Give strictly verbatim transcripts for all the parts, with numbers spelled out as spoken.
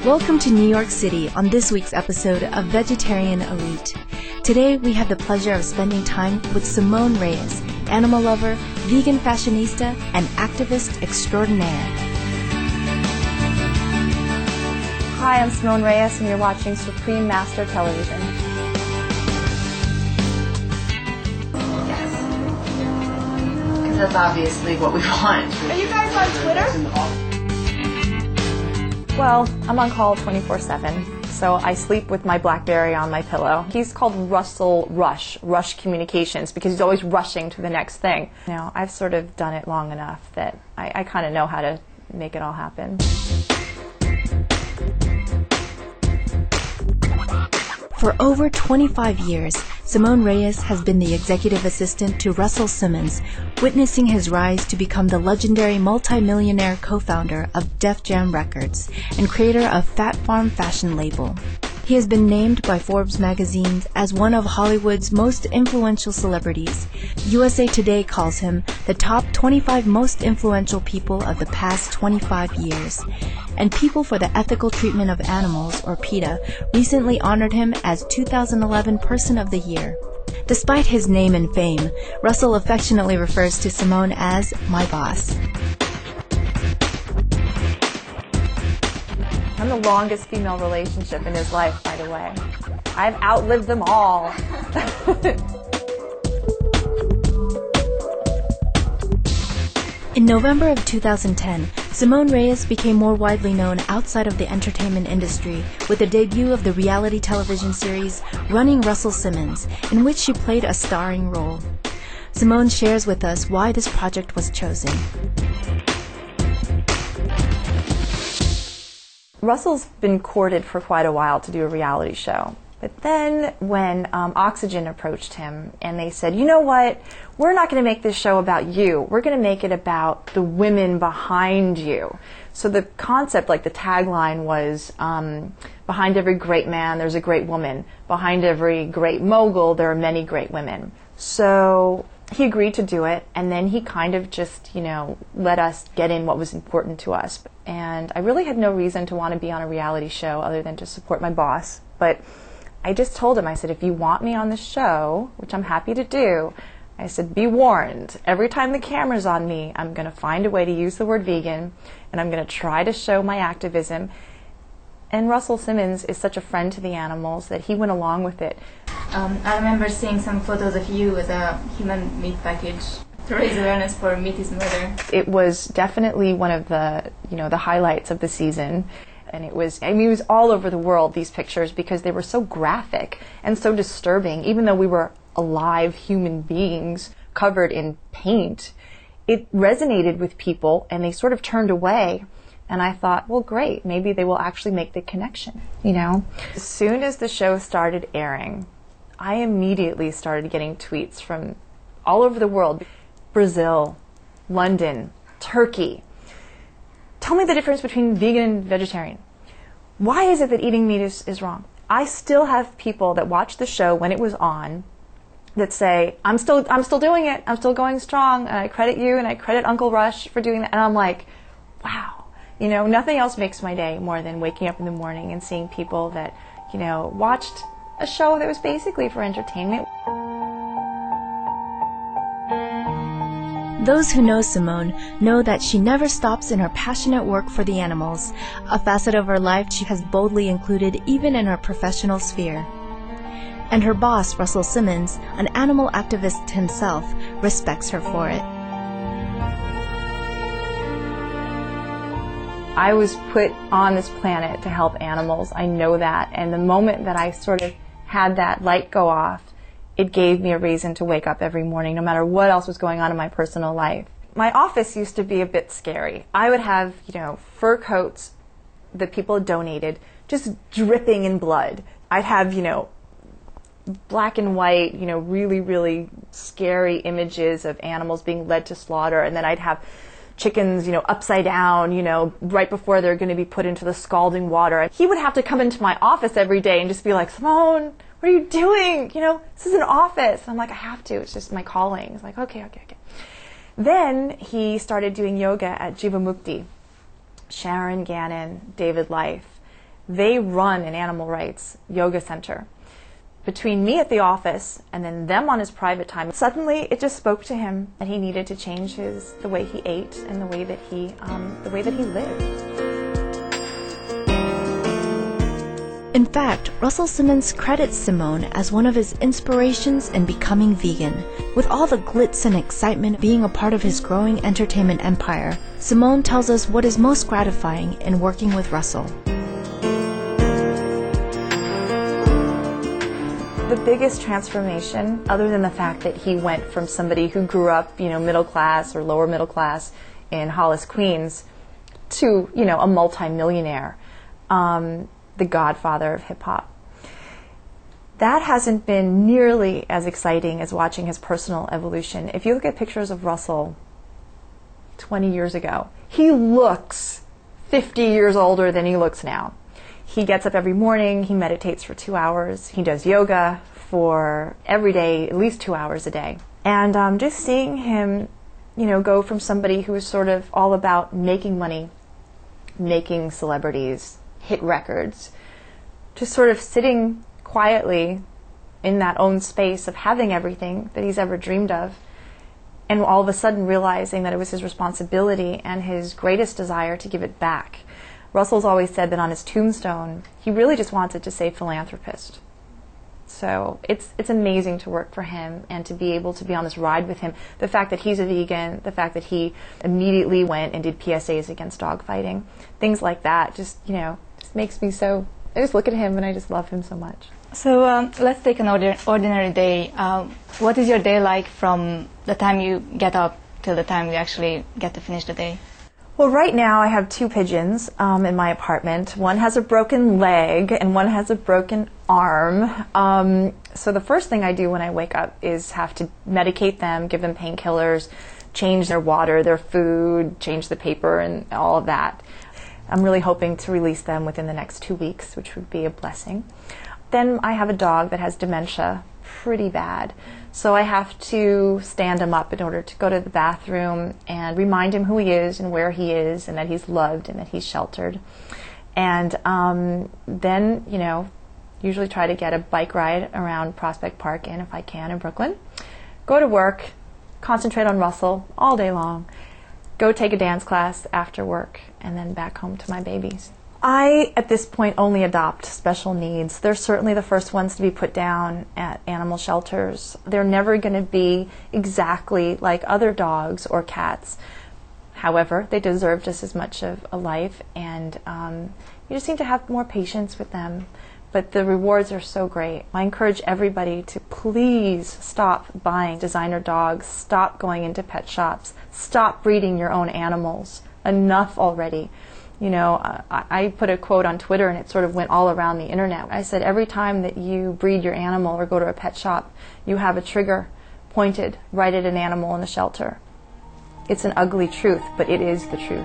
Welcome to New York City on this week's episode of Vegetarian Elite. Today we have the pleasure of spending time with Simone Reyes, animal lover, vegan fashionista, and activist extraordinaire. Hi, I'm Simone Reyes, and you're watching Supreme Master Television. Because that's obviously what we want. Are you guys on Twitter? Well, I'm on call twenty-four seven, so I sleep with my BlackBerry on my pillow. He's called Russell Rush, Rush Communications, because he's always rushing to the next thing. You know, I've sort of done it long enough that I, I kind of know how to make it all happen. For over twenty-five years, Simone Reyes has been the executive assistant to Russell Simmons, witnessing his rise to become the legendary multi-millionaire co-founder of Def Jam Records and creator of Fat Farm fashion label. He has been named by Forbes magazine as one of Hollywood's most influential celebrities. U S A Today calls him the top twenty-five most influential people of the past twenty-five years. And People for the Ethical Treatment of Animals, or PETA, recently honored him as two thousand eleven Person of the Year. Despite his name and fame, Russell affectionately refers to Simone as my boss. I'm the longest female relationship in his life, by the way. I've outlived them all. In November of two thousand ten, Simone Reyes became more widely known outside of the entertainment industry with the debut of the reality television series Running Russell Simmons, in which she played a starring role. Simone shares with us why this project was chosen. Russell's been courted for quite a while to do a reality show. But then when um, Oxygen approached him and they said, you know what, we're not going to make this show about you. We're going to make it about the women behind you. So the concept, like the tagline was, um, behind every great man, there's a great woman. Behind every great mogul, there are many great women. So he agreed to do it, and then he kind of just, you know, let us get in what was important to us. And I really had no reason to want to be on a reality show other than to support my boss. But I just told him, I said, if you want me on the show, which I'm happy to do, I said, be warned. Every time the camera's on me, I'm going to find a way to use the word vegan, and I'm going to try to show my activism. And Russell Simmons is such a friend to the animals that he went along with it. Um, I remember seeing some photos of you with a human meat package to raise awareness for Meat is Murder. It was definitely one of the, you know, the highlights of the season. And it was, I mean, it was all over the world, these pictures, because they were so graphic and so disturbing. Even though we were alive human beings covered in paint, it resonated with people and they sort of turned away. And I thought, well, great, maybe they will actually make the connection, you know? As soon as the show started airing, I immediately started getting tweets from all over the world. Brazil, London, Turkey. Tell me the difference between vegan and vegetarian. Why is it that eating meat is, is wrong? I still have people that watch the show when it was on that say, I'm still I'm still doing it, I'm still going strong, and I credit you and I credit Uncle Rush for doing that. And I'm like, wow. You know, nothing else makes my day more than waking up in the morning and seeing people that, you know, watched a show that was basically for entertainment. Those who know Simone know that she never stops in her passionate work for the animals, a facet of her life she has boldly included even in her professional sphere. And her boss, Russell Simmons, an animal activist himself, respects her for it. I was put on this planet to help animals. I know that. And the moment that I sort of had that light go off, it gave me a reason to wake up every morning, no matter what else was going on in my personal life. My office used to be a bit scary. I would have, you know, fur coats that people had donated, just dripping in blood. I'd have, you know, black and white, you know, really, really scary images of animals being led to slaughter, and then I'd have chickens, you know, upside down, you know, right before they're going to be put into the scalding water. He would have to come into my office every day and just be like, Simone, what are you doing? You know, this is an office. I'm like, I have to. It's just my calling. It's like, okay, okay, okay. Then he started doing yoga at Jivamukti. Sharon Gannon, David Life. They run an animal rights yoga center. Between me at the office and then them on his private time, suddenly it just spoke to him that he needed to change his the way he ate and the way that he um, the way that he lived. In fact, Russell Simmons credits Simone as one of his inspirations in becoming vegan. With all the glitz and excitement being a part of his growing entertainment empire, Simone tells us what is most gratifying in working with Russell. The biggest transformation, other than the fact that he went from somebody who grew up, you know, middle class or lower middle class in Hollis, Queens, to, you know, a multimillionaire, um, the godfather of hip hop. That hasn't been nearly as exciting as watching his personal evolution. If you look at pictures of Russell twenty years ago, he looks fifty years older than he looks now. He gets up every morning, he meditates for two hours, he does yoga for every day, at least two hours a day. And um, just seeing him, you know, go from somebody who was sort of all about making money, making celebrities, hit records, to sort of sitting quietly in that own space of having everything that he's ever dreamed of, and all of a sudden realizing that it was his responsibility and his greatest desire to give it back. Russell's always said that on his tombstone, he really just wants it to say philanthropist. So it's it's amazing to work for him and to be able to be on this ride with him. The fact that he's a vegan, the fact that he immediately went and did P S As against dog fighting, things like that, just, you know, just makes me so, I just look at him and I just love him so much. So um, let's take an ordi- ordinary day. Um, what is your day like from the time you get up till the time you actually get to finish the day? Well, right now I have two pigeons um, in my apartment. One has a broken leg and one has a broken arm. Um, so the first thing I do when I wake up is have to medicate them, give them painkillers, change their water, their food, change the paper and all of that. I'm really hoping to release them within the next two weeks, which would be a blessing. Then I have a dog that has dementia, pretty bad. So I have to stand him up in order to go to the bathroom and remind him who he is and where he is and that he's loved and that he's sheltered. And um, then, you know, usually try to get a bike ride around Prospect Park in, if I can, in Brooklyn. Go to work, concentrate on Russell all day long, go take a dance class after work, and then back home to my babies. I, at this point, only adopt special needs. They're certainly the first ones to be put down at animal shelters. They're never going to be exactly like other dogs or cats. However, they deserve just as much of a life, and um, you just need to have more patience with them. But the rewards are so great. I encourage everybody to please stop buying designer dogs, stop going into pet shops, stop breeding your own animals. Enough already. You know, uh, I put a quote on Twitter and it sort of went all around the internet. I said, every time that you breed your animal or go to a pet shop, you have a trigger pointed right at an animal in the shelter. It's an ugly truth, but it is the truth.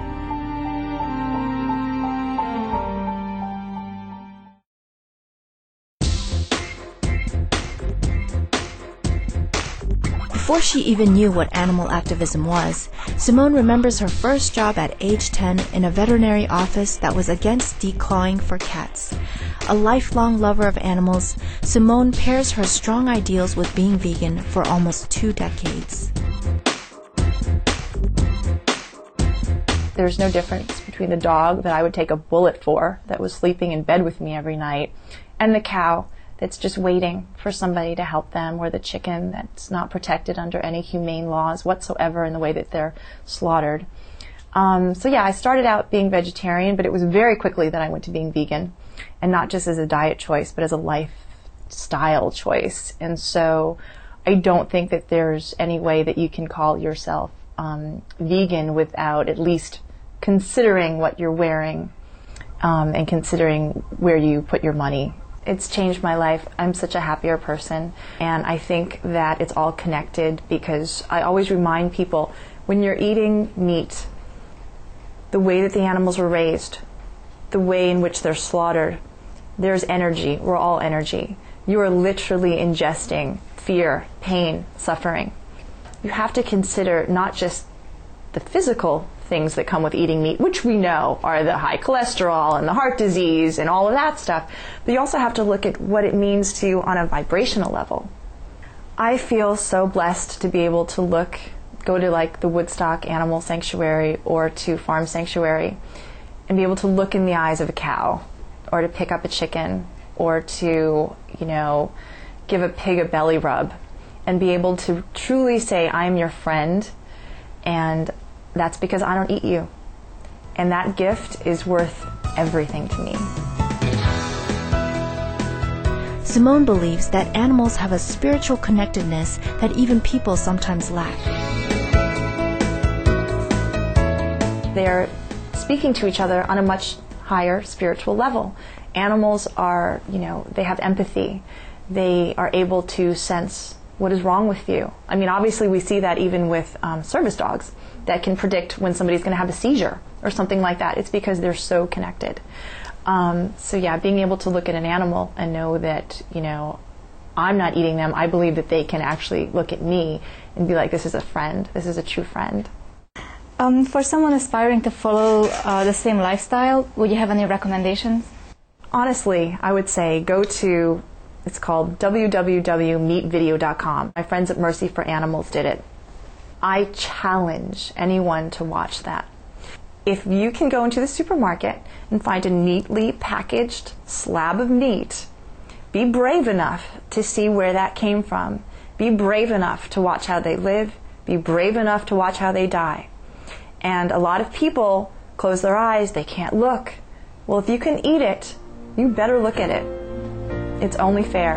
Before she even knew what animal activism was, Simone remembers her first job at age ten in a veterinary office that was against declawing for cats. A lifelong lover of animals, Simone pairs her strong ideals with being vegan for almost two decades. There's no difference between the dog that I would take a bullet for, that was sleeping in bed with me every night, and the cow that's just waiting for somebody to help them, or the chicken that's not protected under any humane laws whatsoever in the way that they're slaughtered. Um, so yeah, I started out being vegetarian, but it was very quickly that I went to being vegan, and not just as a diet choice, but as a lifestyle choice. And so I don't think that there's any way that you can call yourself um, vegan without at least considering what you're wearing um, and considering where you put your money. It's changed my life. I'm such a happier person, and I think that it's all connected, because I always remind people, when you're eating meat, the way that the animals are raised, the way in which they're slaughtered, there's energy. We're all energy. You are literally ingesting fear, pain, suffering. You have to consider not just the physical things that come with eating meat, which we know are the high cholesterol and the heart disease and all of that stuff. But you also have to look at what it means to you on a vibrational level. I feel so blessed to be able to look, go to like the Woodstock Animal Sanctuary or to Farm Sanctuary and be able to look in the eyes of a cow, or to pick up a chicken, or to, you know, give a pig a belly rub, and be able to truly say, I'm your friend, and that's because I don't eat you. And that gift is worth everything to me. Simone believes that animals have a spiritual connectedness that even people sometimes lack. They're speaking to each other on a much higher spiritual level. Animals are, you know, they have empathy. They are able to sense what is wrong with you. I mean, obviously we see that even with um, service dogs that can predict when somebody's going to have a seizure or something like that. It's because they're so connected. Um, so yeah, being able to look at an animal and know that, you know, I'm not eating them, I believe that they can actually look at me and be like, this is a friend, this is a true friend. Um, for someone aspiring to follow uh, the same lifestyle, would you have any recommendations? Honestly, I would say go to, it's called w w w dot meat video dot com. My friends at Mercy for Animals did it. I challenge anyone to watch that. If you can go into the supermarket and find a neatly packaged slab of meat, be brave enough to see where that came from. Be brave enough to watch how they live. Be brave enough to watch how they die. And a lot of people close their eyes, they can't look. Well, if you can eat it, you better look at it. It's only fair.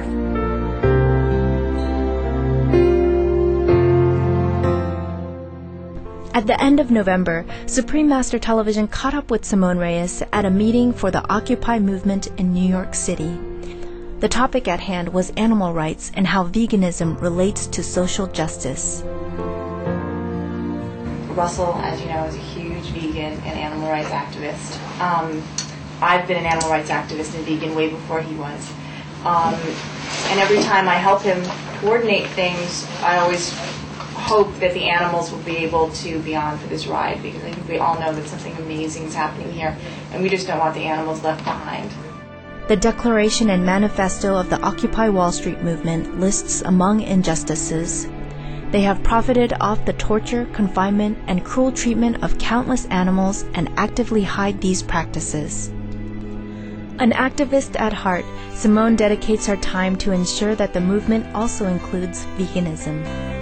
At the end of November, Supreme Master Television caught up with Simone Reyes at a meeting for the Occupy movement in New York City. The topic at hand was animal rights and how veganism relates to social justice. Russell, as you know, is a huge vegan and animal rights activist. Um, I've been an animal rights activist and vegan way before he was. Um, and every time I help him coordinate things, I always hope that the animals will be able to be on for this ride, because I think we all know that something amazing is happening here, and we just don't want the animals left behind. The Declaration and Manifesto of the Occupy Wall Street movement lists among injustices: they have profited off the torture, confinement, and cruel treatment of countless animals and actively hide these practices. An activist at heart, Simone dedicates her time to ensure that the movement also includes veganism.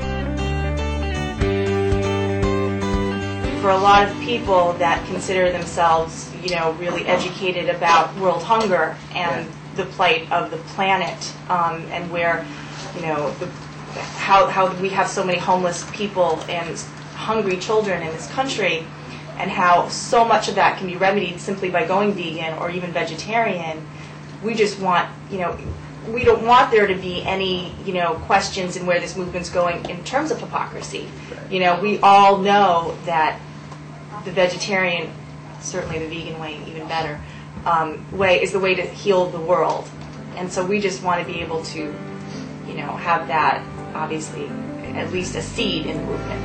For a lot of people that consider themselves, you know, really educated about world hunger and the plight of the planet, um, and where, you know, the How, how we have so many homeless people and hungry children in this country, and how so much of that can be remedied simply by going vegan or even vegetarian. We just want, you know, we don't want there to be any, you know, questions in where this movement's going in terms of hypocrisy. You know, we all know that the vegetarian, certainly the vegan way, even better, um, way is the way to heal the world. And so we just want to be able to, you know, have that, obviously, at least a seed in the movement.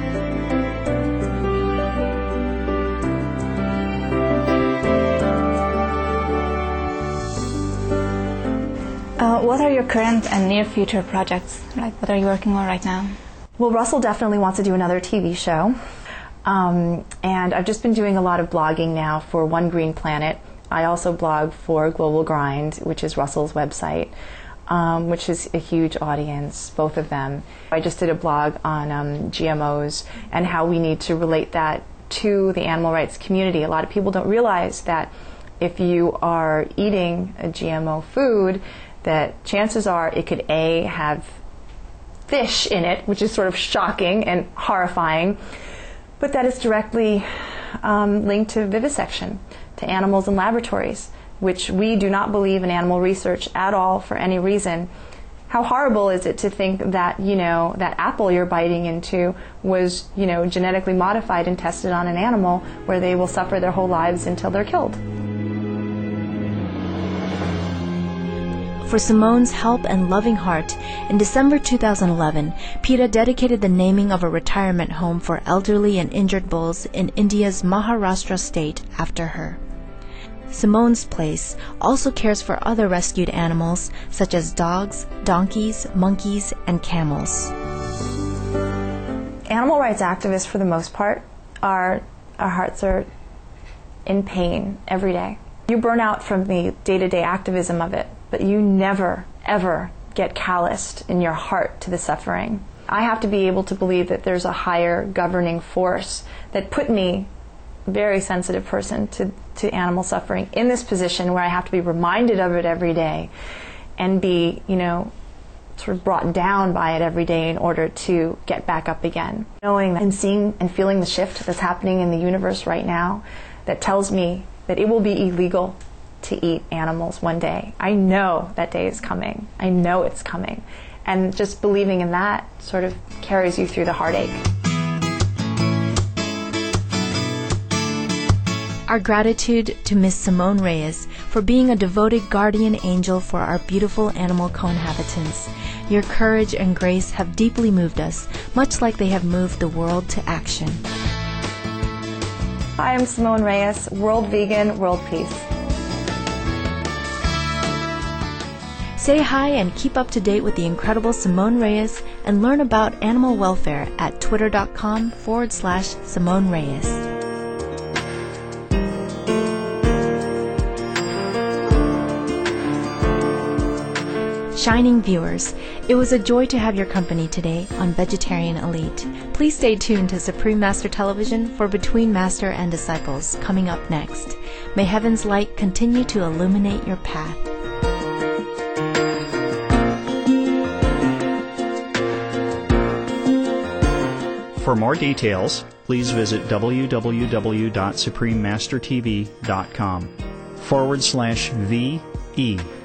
Uh, what are your current and near future projects? Like, what are you working on right now? Well, Russell definitely wants to do another T V show. Um, and I've just been doing a lot of blogging now for One Green Planet. I also blog for Global Grind, which is Russell's website. Um, which is a huge audience, both of them. I just did a blog on um, G M Os and how we need to relate that to the animal rights community. A lot of people don't realize that if you are eating a G M O food, that chances are it could A, have fish in it, which is sort of shocking and horrifying, but that is directly um, linked to vivisection, to animals in laboratories, which we do not believe in animal research at all for any reason. How horrible is it to think that, you know, that apple you're biting into was, you know, genetically modified and tested on an animal where they will suffer their whole lives until they're killed. For Simone's help and loving heart, in December two thousand eleven, PETA dedicated the naming of a retirement home for elderly and injured bulls in India's Maharashtra state after her. Simone's Place also cares for other rescued animals such as dogs, donkeys, monkeys, and camels. Animal rights activists, for the most part, are, our hearts are in pain every day. You burn out from the day-to-day activism of it, but you never, ever get calloused in your heart to the suffering. I have to be able to believe that there's a higher governing force that put me, a very sensitive person, to, to animal suffering in this position where I have to be reminded of it every day and be, you know, sort of brought down by it every day in order to get back up again. Knowing and seeing and feeling the shift that's happening in the universe right now that tells me that it will be illegal to eat animals one day. I know that day is coming. I know it's coming. And just believing in that sort of carries you through the heartache. Our gratitude to Miss Simone Reyes for being a devoted guardian angel for our beautiful animal co-inhabitants. Your courage and grace have deeply moved us, much like they have moved the world to action. Hi, I'm Simone Reyes, World Vegan, World Peace. Say hi and keep up to date with the incredible Simone Reyes and learn about animal welfare at twitter.com forward slash Simone Reyes. Shining viewers, it was a joy to have your company today on Vegetarian Elite. Please stay tuned to Supreme Master Television for Between Master and Disciples coming up next. May heaven's light continue to illuminate your path. For more details, please visit www.suprememastertv.com forward slash VE.